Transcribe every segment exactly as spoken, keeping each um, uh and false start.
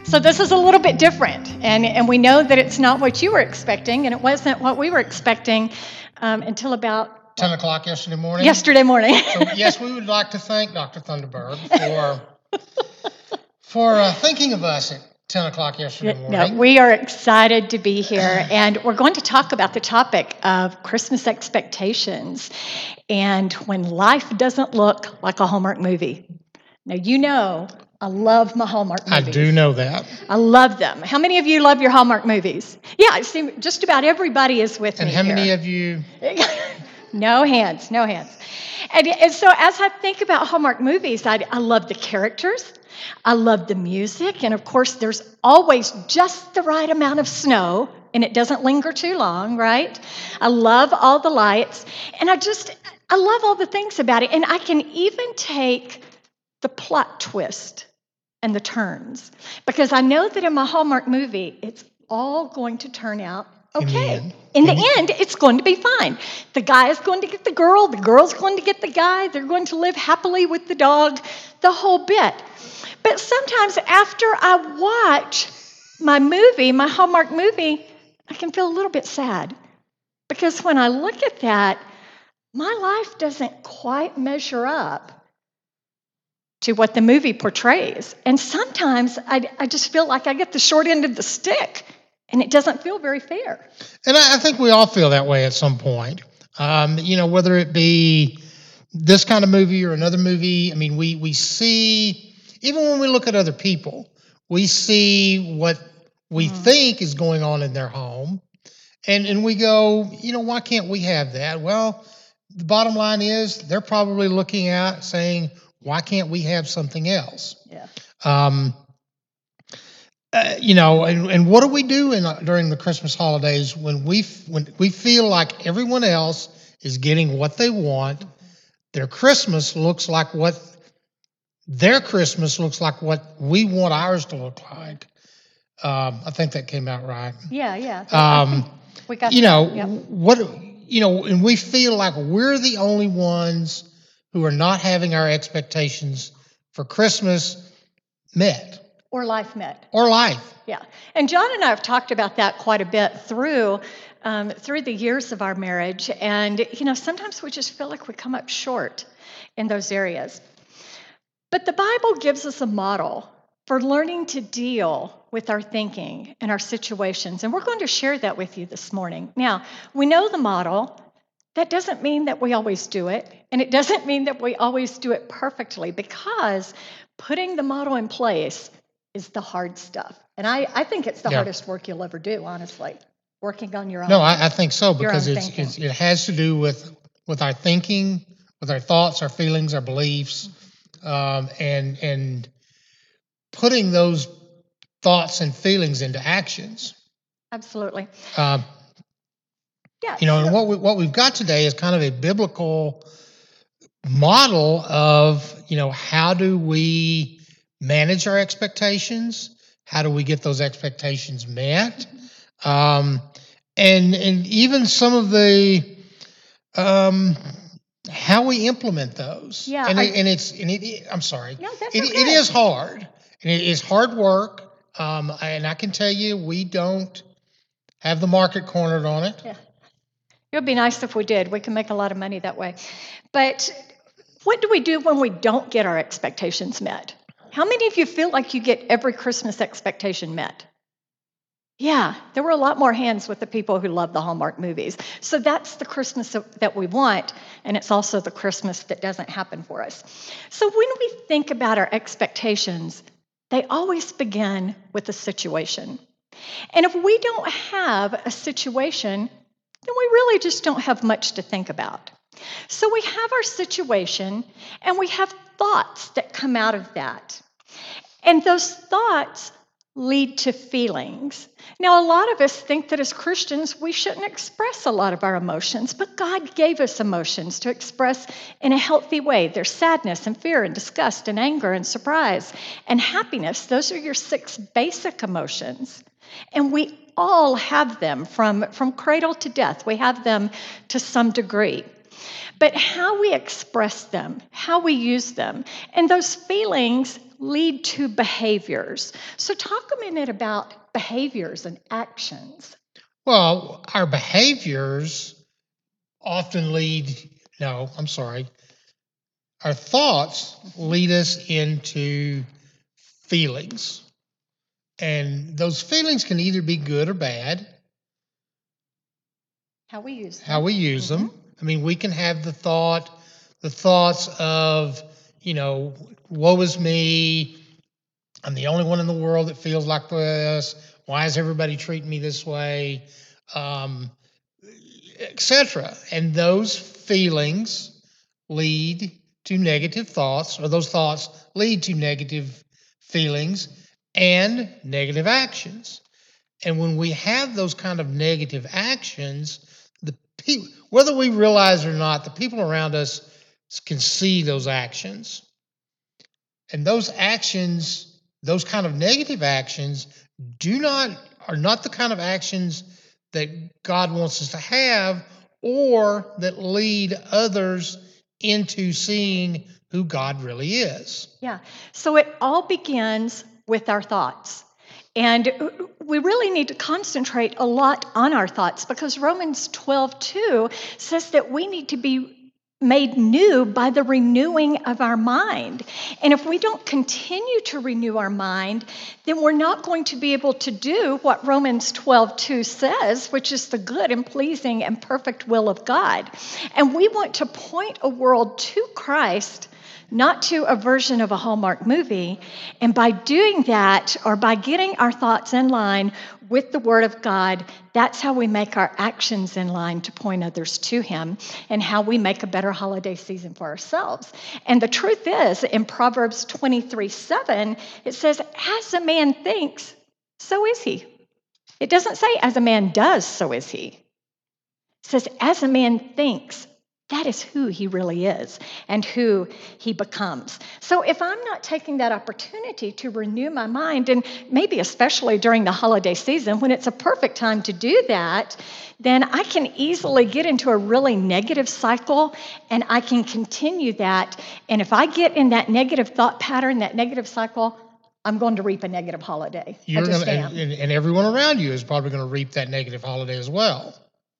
So this is a little bit different, and, and we know that it's not what you were expecting, and it wasn't what we were expecting um, until about ten o'clock yesterday morning. Yesterday morning. So yes, we would like to thank Doctor Thunderberg for for uh, thinking of us at ten o'clock yesterday morning. No, we are excited to be here, and we're going to talk about the topic of Christmas expectations and when life doesn't look like a Hallmark movie. Now, you know I love my Hallmark movies. I do know that. I love them. How many of you love your Hallmark movies? Yeah, I see just about everybody is with and me how here. many of you? No hands, no hands. And, and so as I think about Hallmark movies, I, I love the characters. I love the music. And of course, there's always just the right amount of snow, and it doesn't linger too long, right? I love all the lights. And I just, I love all the things about it. And I can even take the plot twist and the turns, because I know that in my Hallmark movie, it's all going to turn out okay. In the end, in the end it's going to be fine. The guy is going to get the girl, the girl's going to get the guy, they're going to live happily with the dog, the whole bit. But sometimes after I watch my movie, my Hallmark movie, I can feel a little bit sad, because when I look at that, my life doesn't quite measure up to what the movie portrays. And sometimes I, I just feel like I get the short end of the stick, and it doesn't feel very fair. And I, I think we all feel that way at some point. Um, you know, whether it be this kind of movie or another movie, I mean, we, we see, even when we look at other people, we see what we mm-hmm. think is going on in their home, and, and we go, you know, why can't we have that? Well, the bottom line is they're probably looking at saying, why can't we have something else? Yeah. Um, uh, you know, and, and what do we do in, during the Christmas holidays when we when we feel like everyone else is getting what they want? Their Christmas looks like what their Christmas looks like what we want ours to look like. Um, I think that came out right. Yeah, yeah. Um, we got. You know yep. what? You know, and we feel like we're the only ones who are not having our expectations for Christmas met. Or life met. Or life. Yeah. And John and I have talked about that quite a bit through um, through the years of our marriage. And, you know, sometimes we just feel like we come up short in those areas. But the Bible gives us a model for learning to deal with our thinking and our situations. And we're going to share that with you this morning. Now, we know the model. That doesn't mean that we always do it, and it doesn't mean that we always do it perfectly, because putting the model in place is the hard stuff. And I, I think it's the yeah. hardest work you'll ever do, honestly, working on your own. No, I, I think so, because it's, it's, it has to do with, with our thinking, with our thoughts, our feelings, our beliefs, um, and and putting those thoughts and feelings into actions. Absolutely. Uh, Yeah, you know, so, and what we, what we've got today is kind of a biblical model of, you know, how do we manage our expectations? How do we get those expectations met? Um, and and even some of the um, how we implement those. Yeah, and I, it, and it's and it. I'm sorry. No, that's it, okay. It is hard, and it is hard work. Um, and I can tell you, we don't have the market cornered on it. Yeah. It would be nice if we did. We can make a lot of money that way. But what do we do when we don't get our expectations met? How many of you feel like you get every Christmas expectation met? Yeah, there were a lot more hands with the people who love the Hallmark movies. So that's the Christmas that we want, and it's also the Christmas that doesn't happen for us. So when we think about our expectations, they always begin with a situation. And if we don't have a situation, then we really just don't have much to think about. So we have our situation, and we have thoughts that come out of that. And those thoughts lead to feelings. Now, a lot of us think that as Christians, we shouldn't express a lot of our emotions, but God gave us emotions to express in a healthy way. There's sadness and fear and disgust and anger and surprise and happiness. Those are your six basic emotions. And we all have them from, from cradle to death. We have them to some degree. but how we express them, how we use them. And those feelings lead to behaviors. So talk a minute about behaviors and actions. Well, our behaviors often lead, no, I'm sorry. Our thoughts lead us into feelings. And those feelings can either be good or bad. How we use them. How we use them. I mean, we can have the thought, the thoughts of, you know, woe is me. I'm the only one in the world that feels like this. Why is everybody treating me this way? Um, et cetera. And those feelings lead to negative thoughts, or those thoughts lead to negative feelings and negative actions. And when we have those kind of negative actions, the pe- whether we realize it or not, the people around us can see those actions. And those actions, those kind of negative actions, do not are not the kind of actions that God wants us to have, or that lead others into seeing who God really is. Yeah. So it all begins with our thoughts. And we really need to concentrate a lot on our thoughts, because Romans twelve two says that we need to be made new by the renewing of our mind. And if we don't continue to renew our mind, then we're not going to be able to do what Romans twelve two says, which is the good and pleasing and perfect will of God. And we want to point a world to Christ, not to a version of a Hallmark movie. And by doing that, or by getting our thoughts in line with the Word of God, that's how we make our actions in line to point others to Him, and how we make a better holiday season for ourselves. And the truth is, in Proverbs twenty-three seven, it says, as a man thinks, so is he. It doesn't say, as a man does, so is he. It says, as a man thinks, that is who he really is and who he becomes. So if I'm not taking that opportunity to renew my mind, and maybe especially during the holiday season when it's a perfect time to do that, then I can easily get into a really negative cycle, and I can continue that. And if I get in that negative thought pattern, that negative cycle, I'm going to reap a negative holiday. You're I just gonna, am. and, and everyone around you is probably going to reap that negative holiday as well.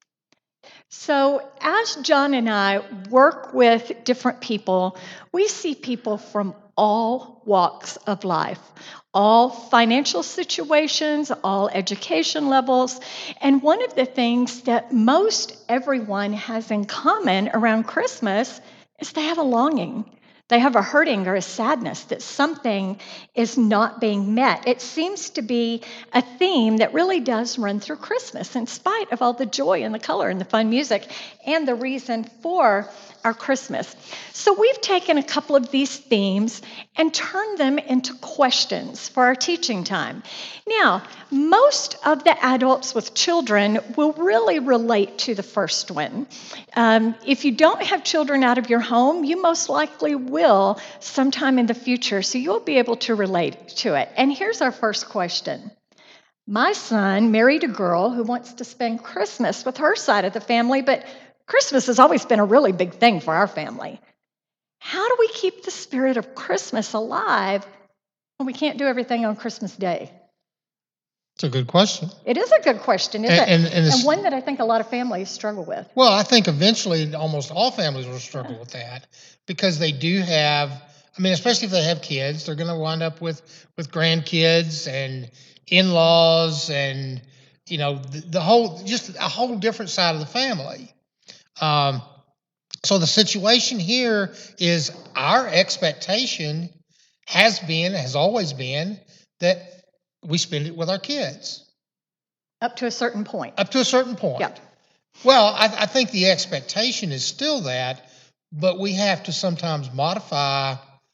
So as John and I work with different people, we see people from all walks of life, all financial situations, all education levels. And one of the things that most everyone has in common around Christmas is they have a longing. They have a hurting or a sadness that something is not being met. It seems to be a theme that really does run through Christmas, in spite of all the joy and the color and the fun music and the reason for our Christmas. So we've taken a couple of these themes and turned them into questions for our teaching time. Now, most of the adults with children will really relate to the first one. Um, if you don't have children out of your home, you most likely will sometime in the future, so you'll be able to relate to it. And here's our first question. My son married a girl who wants to spend Christmas with her side of the family, but Christmas has always been a really big thing for our family. How do we keep the spirit of Christmas alive when we can't do everything on Christmas Day? It's a good question. It is a good question, isn't And- it? and- and and one that I think a lot of families struggle with. Well, I think eventually almost all families will struggle with that, because they do have, I mean, especially if they have kids, they're going to wind up with, with grandkids and in-laws and, you know, the, the whole, just a whole different side of the family. Um, so the situation here is our expectation has been, has always been, that we spend it with our kids. Up to a certain point. Up to a certain point. Yeah. Well, I, I think the expectation is still that, but we have to sometimes modify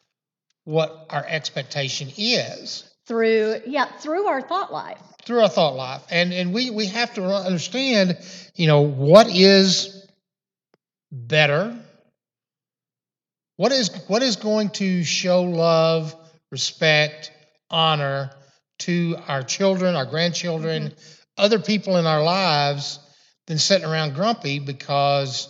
what our expectation is. Through, yeah, through our thought life. Through our thought life. And and we, we have to understand, you know, what is better, what is what is going to show love, respect, honor to our children, our grandchildren, mm-hmm. other people in our lives, than sitting around grumpy because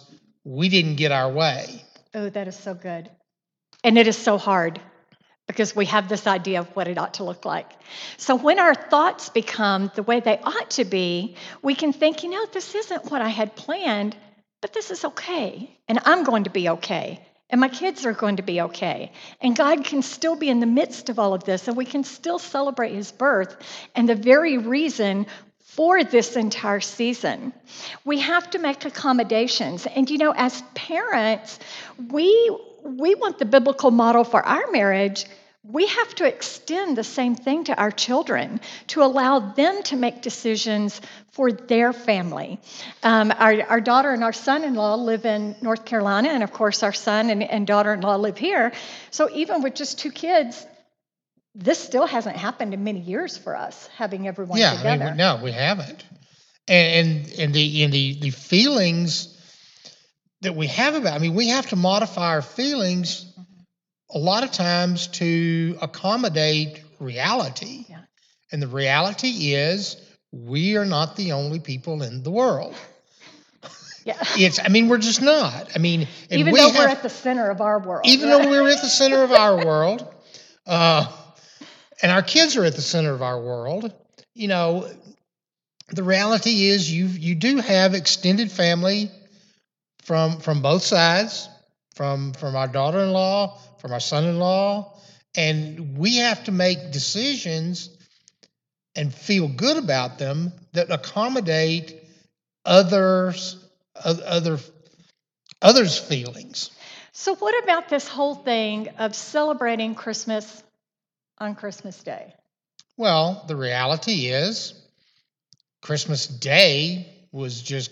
we didn't get our way. Oh, that is so good. And it is so hard because we have this idea of what it ought to look like. So when our thoughts become the way they ought to be, we can think, you know, this isn't what I had planned, but this is okay. And I'm going to be okay. And my kids are going to be okay. And God can still be in the midst of all of this, and we can still celebrate his birth and the very reason for this entire season. We have to make accommodations. And, you know, as parents, we we want the biblical model for our marriage. We have to extend the same thing to our children to allow them to make decisions for their family. Um, our, our daughter and our son-in-law live in North Carolina, and of course our son and, and daughter-in-law live here. So even with just two kids, this still hasn't happened in many years for us, having everyone yeah, together. I mean, no, we haven't. And and, and the and the, the feelings that we have about, I mean, we have to modify our feelings a lot of times to accommodate reality. Yeah. And the reality is we are not the only people in the world. Yeah. It's, I mean, we're just not. I mean, and even we though have, we're at the center of our world. even right? though we're at the center of our world, uh, and our kids are at the center of our world, you know, the reality is you you do have extended family from from both sides, from from our daughter-in-law, from our son-in-law, and we have to make decisions and feel good about them that accommodate others other others' feelings. So what about this whole thing of celebrating Christmas on Christmas Day? Well, the reality is Christmas Day was just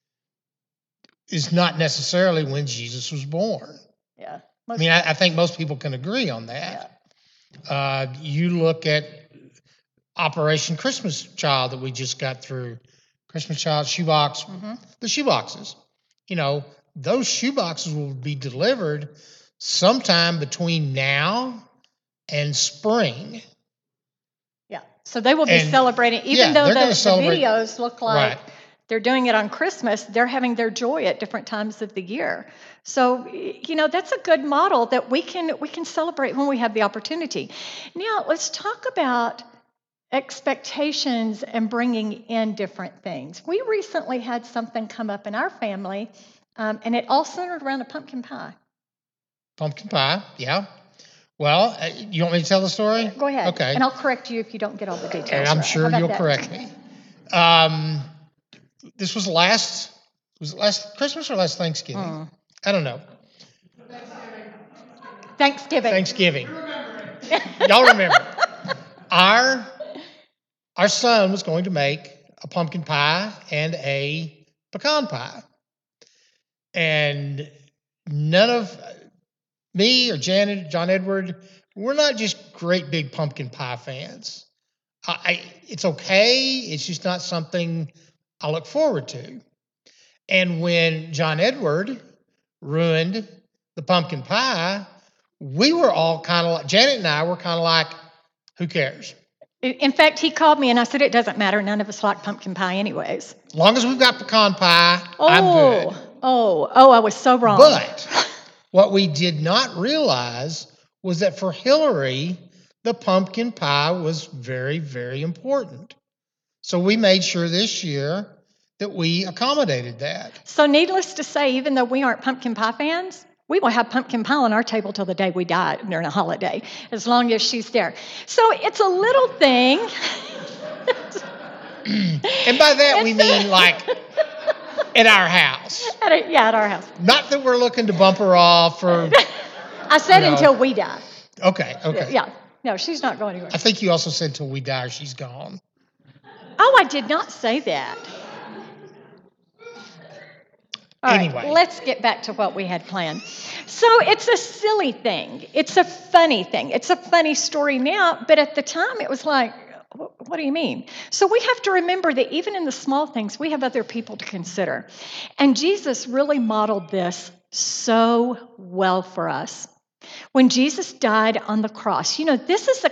is not necessarily when Jesus was born. Yeah. I mean, I, I think most people can agree on that. Yeah. Uh, you look at Operation Christmas Child that we just got through, Christmas Child shoebox, Mm-hmm. the shoeboxes. You know, those shoeboxes will be delivered sometime between now and spring. Yeah. So they will be And, celebrating, even yeah, though they're the, gonna the celebrate- videos look like Right. they're doing it on Christmas, they're having their joy at different times of the year. So, you know, that's a good model that we can we can celebrate when we have the opportunity. Now, let's talk about expectations and bringing in different things. We recently had something come up in our family, um, and it all centered around a pumpkin pie. Pumpkin pie, yeah. Well, uh, you want me to tell the story? Go ahead. Okay. And I'll correct you if you don't get all the details. And I'm right. sure How about you'll that? correct me. Um, this was last, was it last Christmas or last Thanksgiving? Mm. I don't know. Thanksgiving. Thanksgiving. Y'all remember. Our, our son was going to make a pumpkin pie and a pecan pie. And none of me or Janet, John Edward, we're not just great big pumpkin pie fans. I, I, it's okay. It's just not something I look forward to. And when John Edward ruined the pumpkin pie, we were all kind of like, Janet and I were kind of like, who cares? In fact, he called me and I said, it doesn't matter. None of us like pumpkin pie anyways. As long as we've got pecan pie, Oh, I'm good. oh, oh, I was so wrong. But what we did not realize was that for Hillary, the pumpkin pie was very, very important. So we made sure this year that we accommodated that. So needless to say, even though we aren't pumpkin pie fans, we will have pumpkin pie on our table till the day we die during a holiday, as long as she's there. So it's a little thing. And by that we mean like at our house. At a, yeah, at our house. Not that we're looking to bump her off or, I said You know. until we die. okay, okay. Yeah. No, she's not going anywhere. I think you also said till we die or she's gone. Oh, I did not say that. All right, Anyway. let's get back to what we had planned. So it's a silly thing. It's a funny thing. It's a funny story now, but at the time it was like, "Wh- what do you mean? So we have to remember that even in the small things, we have other people to consider. And Jesus really modeled this so well for us. When Jesus died on the cross, you know, this is a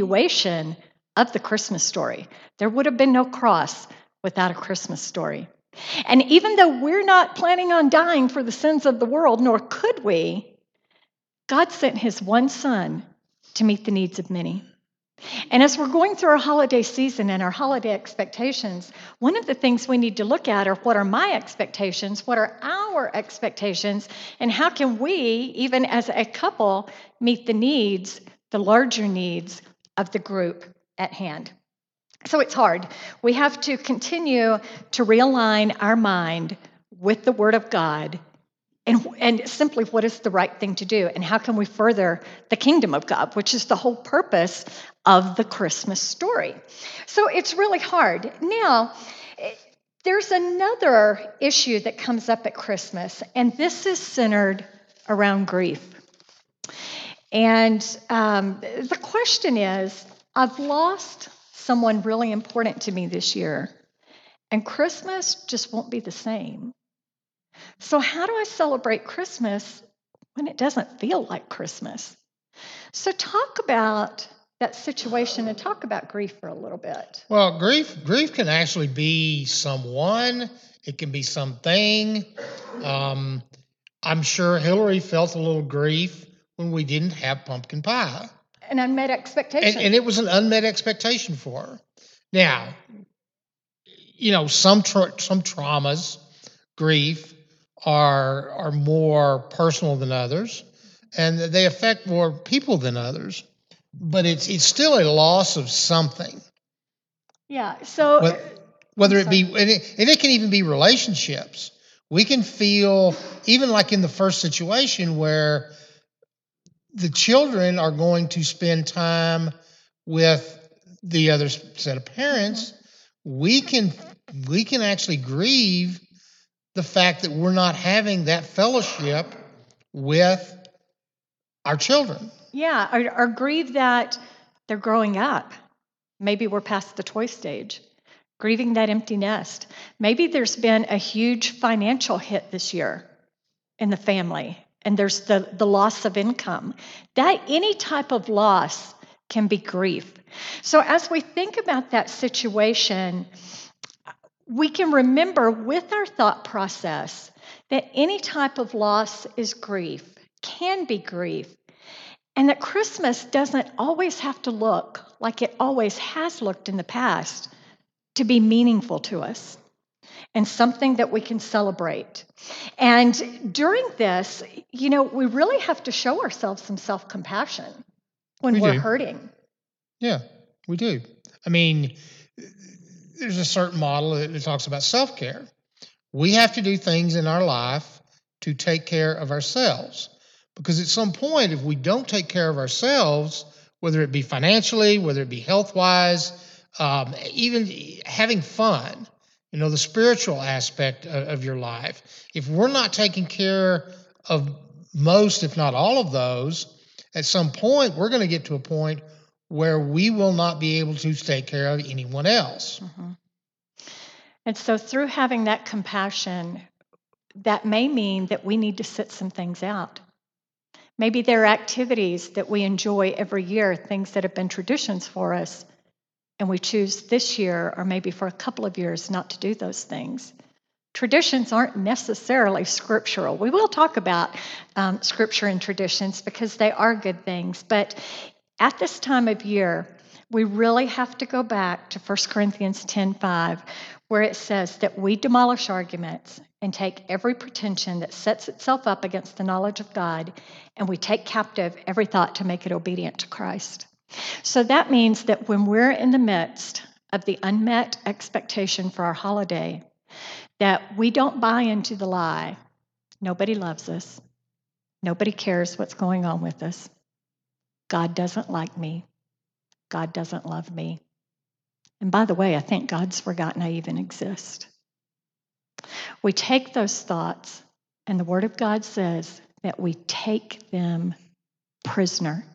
continuation of the Christmas story. There would have been no cross without a Christmas story. And even though we're not planning on dying for the sins of the world, nor could we, God sent his one son to meet the needs of many. And as we're going through our holiday season and our holiday expectations, one of the things we need to look at are what are my expectations, what are our expectations, and how can we, even as a couple, meet the needs, the larger needs of the group at hand. So it's hard. We have to continue to realign our mind with the Word of God and, and simply what is the right thing to do and how can we further the kingdom of God, which is the whole purpose of the Christmas story. So it's really hard. Now, there's another issue that comes up at Christmas, and this is centered around grief. And um, the question is, I've lost someone really important to me this year, and Christmas just won't be the same. So how do I celebrate Christmas when it doesn't feel like Christmas? So talk about that situation and talk about grief for a little bit. Well, grief grief can actually be someone. It can be something. Um, I'm sure Hillary felt a little grief when we didn't have pumpkin pie. An unmet expectation. And, and it was an unmet expectation for her. Now, you know, some tra- some traumas, grief, are are more personal than others, and they affect more people than others. But it's it's still a loss of something. Yeah. So whether, whether it be, and it, and it can even be relationships. We can feel, even like in the first situation where the children are going to spend time with the other set of parents, mm-hmm. we can we can actually grieve the fact that we're not having that fellowship with our children. Yeah, or, or grieve that they're growing up. Maybe we're past the toy stage. Grieving that empty nest. Maybe there's been a huge financial hit this year in the family, and there's the, the loss of income. That any type of loss can be grief. So as we think about that situation, we can remember with our thought process that any type of loss is grief, can be grief, and that Christmas doesn't always have to look like it always has looked in the past to be meaningful to us and something that we can celebrate. And during this, you know, we really have to show ourselves some self-compassion when we we're do. hurting. Yeah, we do. I mean, there's a certain model that talks about self-care. We have to do things in our life to take care of ourselves. Because at some point, if we don't take care of ourselves, whether it be financially, whether it be health-wise, um, even having fun, you know, the spiritual aspect of, of your life, if we're not taking care of most, if not all of those, at some point, we're going to get to a point where we will not be able to take care of anyone else. Mm-hmm. And so through having that compassion, that may mean that we need to sit some things out. Maybe there are activities that we enjoy every year, things that have been traditions for us, and we choose this year or maybe for a couple of years not to do those things. Traditions aren't necessarily scriptural. We will talk about um, scripture and traditions because they are good things, but at this time of year, we really have to go back to First Corinthians ten five, where it says that we demolish arguments and take every pretension that sets itself up against the knowledge of God, and we take captive every thought to make it obedient to Christ. So that means that when we're in the midst of the unmet expectation for our holiday, that we don't buy into the lie, nobody loves us, nobody cares what's going on with us, God doesn't like me, God doesn't love me. And by the way, I think God's forgotten I even exist. We take those thoughts, and the Word of God says that we take them prisoner.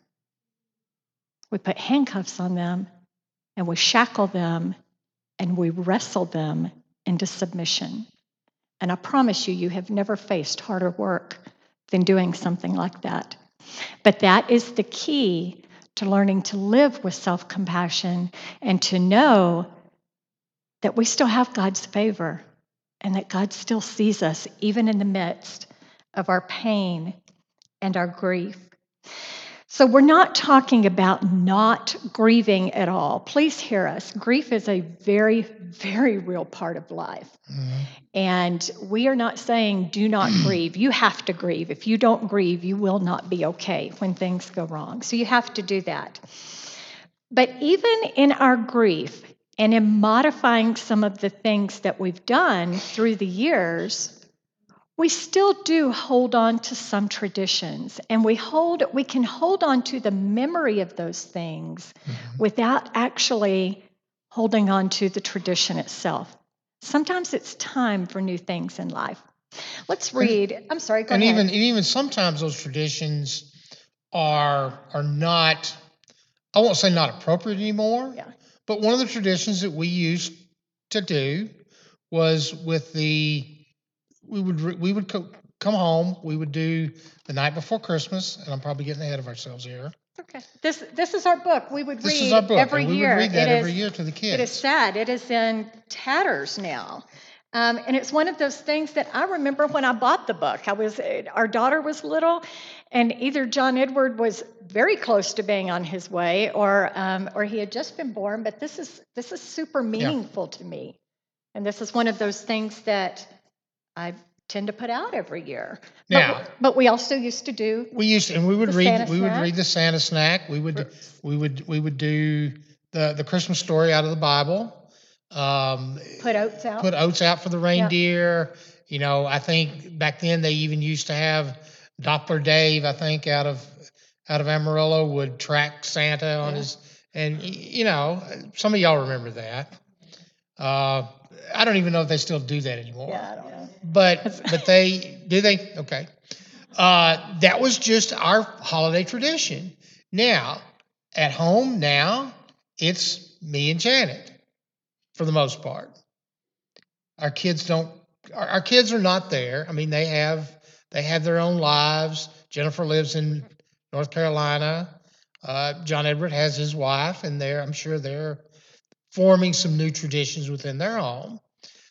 We put handcuffs on them, and we shackle them, and we wrestle them into submission. And I promise you, you have never faced harder work than doing something like that. But that is the key to learning to live with self-compassion and to know that we still have God's favor and that God still sees us even in the midst of our pain and our grief. So we're not talking about not grieving at all. Please hear us. Grief is a very, very real part of life. Mhm. And we are not saying do not grieve. You have to grieve. If you don't grieve, you will not be okay when things go wrong. So you have to do that. But even in our grief and in modifying some of the things that we've done through the years, we still do hold on to some traditions, and we hold we can hold on to the memory of those things Mhm. without actually holding on to the tradition itself. Sometimes it's time for new things in life. Let's read. I'm sorry, go And ahead. even and even sometimes those traditions are are not, I won't say not appropriate anymore. Yeah. But one of the traditions that we used to do was with the we would re- we would co- come home. We would do the night before Christmas, and I'm probably getting ahead of ourselves here. Okay. This this is our book. We would This read is our book, every and we year. would read that It every is- year to the kids. It is sad. It is in tatters now. Um, and it's one of those things that I remember when I bought the book. I was our daughter was little, and either John Edward was very close to being on his way, or um, or he had just been born. But this is this is super meaningful to me, and this is one of those things that I tend to put out every year. Now- but, but we also used to do We used to, and we would The read Santa we would snack? read the Santa snack. We would we would we would do the the Christmas story out of the Bible. Um, put oats out. put oats out for the reindeer. You know, I think back then they even used to have Doppler Dave, I think, out of out of Amarillo would track Santa on Yeah. his, and y- you know, some of y'all remember that. Uh, I don't even know if they still do that anymore. Yeah, I don't know. But but they do they okay. Uh, that was just our holiday tradition. Now at home now it's me and Janet for the most part. Our kids don't. Our, our kids are not there. I mean, they have they have their own lives. Jennifer lives in North Carolina. Uh, John Edward has his wife, and they're I'm sure they're forming some new traditions within their home.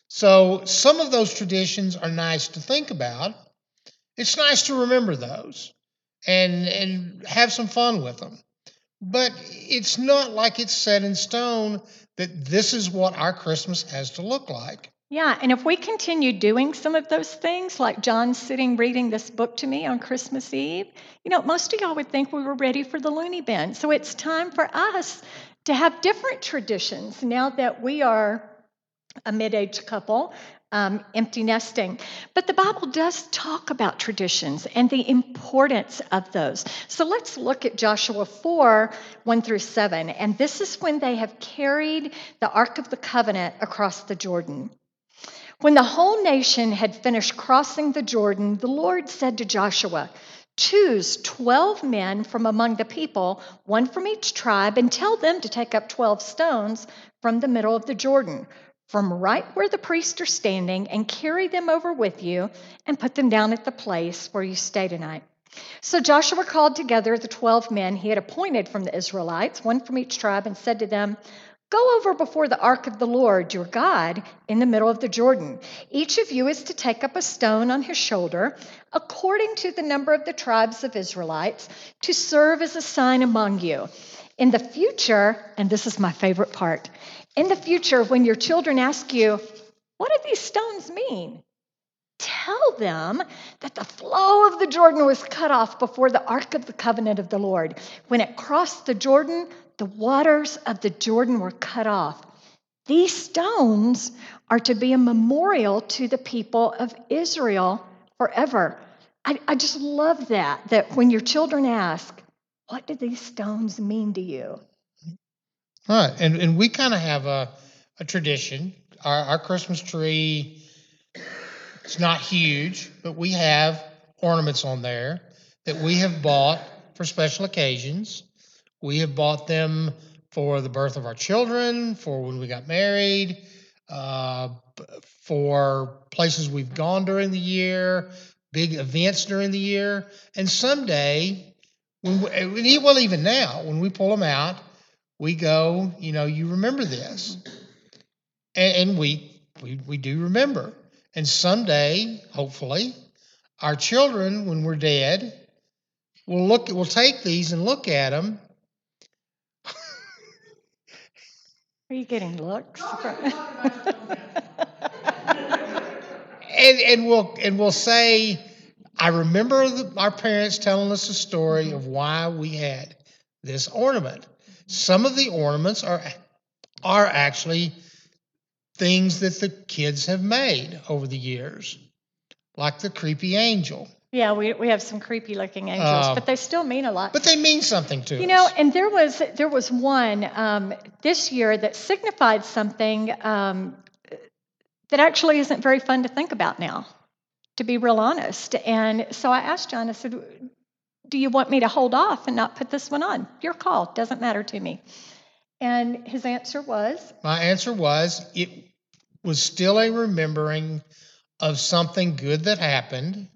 So some of those traditions are nice to think about. It's nice to remember those and and have some fun with them. But it's not like it's set in stone that this is what our Christmas has to look like. Yeah, and if we continue doing some of those things, like John sitting reading this book to me on Christmas Eve, you know, most of y'all would think we were ready for the loony bin. So it's time for us to have different traditions now that we are a mid-aged couple, um, empty nesting. But the Bible does talk about traditions and the importance of those. So let's look at Joshua four, one through seven. And this is when they have carried the Ark of the Covenant across the Jordan. When the whole nation had finished crossing the Jordan, the Lord said to Joshua, "Choose twelve men from among the people, one from each tribe, and tell them to take up twelve stones from the middle of the Jordan, from right where the priests are standing, and carry them over with you and put them down at the place where you stay tonight." So Joshua called together the twelve men he had appointed from the Israelites, one from each tribe, and said to them, "Go over before the ark of the Lord your God in the middle of the Jordan. Each of you is to take up a stone on his shoulder, according to the number of the tribes of Israelites, to serve as a sign among you. In the future," and this is my favorite part, "in the future, when your children ask you, 'What do these stones mean?' tell them that the flow of the Jordan was cut off before the Ark of the Covenant of the Lord. When it crossed the Jordan, the waters of the Jordan were cut off. These stones are to be a memorial to the people of Israel forever." I, I just love that, that when your children ask, "What do these stones mean to you?" Right. And and we kind of have a, a tradition. Our, our Christmas tree, it's not huge, but we have ornaments on there that we have bought for special occasions. We have bought them for the birth of our children, for when we got married, uh, for places we've gone during the year, big events during the year. And someday, when we, well, even now, when we pull them out, we go, you know, you remember this. And, and we, we we do remember. And someday, hopefully, our children, when we're dead, will look, will take these and look at them. Are you getting looks? and and we'll and we'll say, I remember the, our parents telling us a story of why we had this ornament. Some of the ornaments are are actually things that the kids have made over the years, like the creepy angel. Yeah, we, we have some creepy looking angels, Um, but they still mean a lot. But they mean something to You us. know, and there was there was one um, this year that signified something um, that actually isn't very fun to think about now, to be real honest. And so I asked John, I said, do you want me to hold off and not put this one on? Your call, doesn't matter to me. And his answer was? My answer was, it was still a remembering of something good that happened.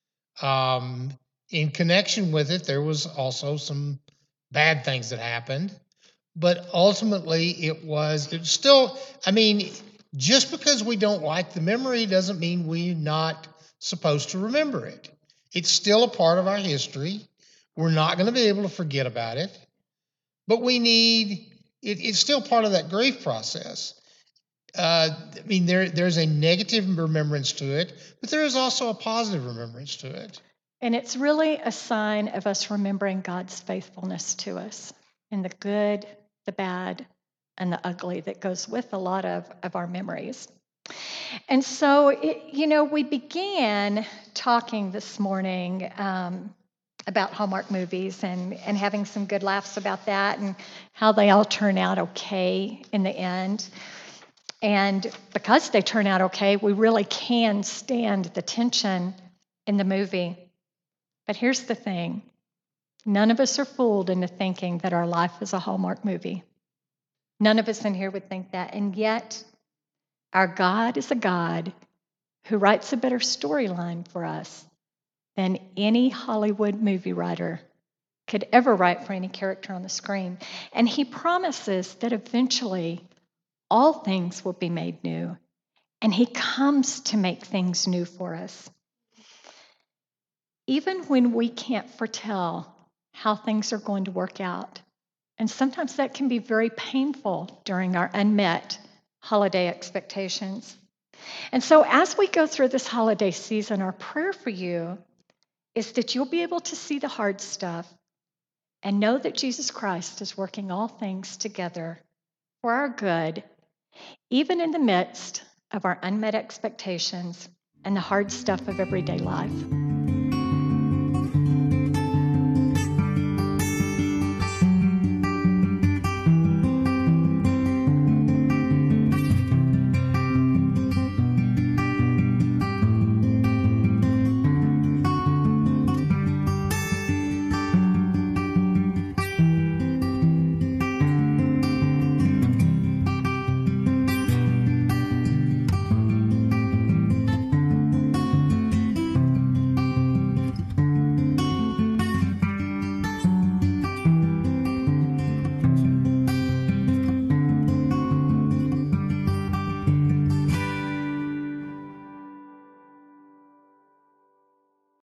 Um, in connection with it, there was also some bad things that happened. But ultimately, it was, it was still, I mean, just because we don't like the memory doesn't mean we're not supposed to remember it. It's still a part of our history. We're not going to be able to forget about it. But we need, it, it's still part of that grief process. Uh, I mean, there there's a negative remembrance to it, but there is also a positive remembrance to it. And it's really a sign of us remembering God's faithfulness to us in the good, the bad, and the ugly that goes with a lot of, of our memories. And so, it, you know, we began talking this morning um, about Hallmark movies and, and having some good laughs about that and how they all turn out okay in the end. And because they turn out okay, we really can stand the tension in the movie. But here's the thing. None of us are fooled into thinking that our life is a Hallmark movie. None of us in here would think that. And yet, our God is a God who writes a better storyline for us than any Hollywood movie writer could ever write for any character on the screen. And he promises that eventually all things will be made new. And he comes to make things new for us. Even when we can't foretell how things are going to work out. And sometimes that can be very painful during our unmet holiday expectations. And so as we go through this holiday season, our prayer for you is that you'll be able to see the hard stuff and know that Jesus Christ is working all things together for our good, even in the midst of our unmet expectations and the hard stuff of everyday life.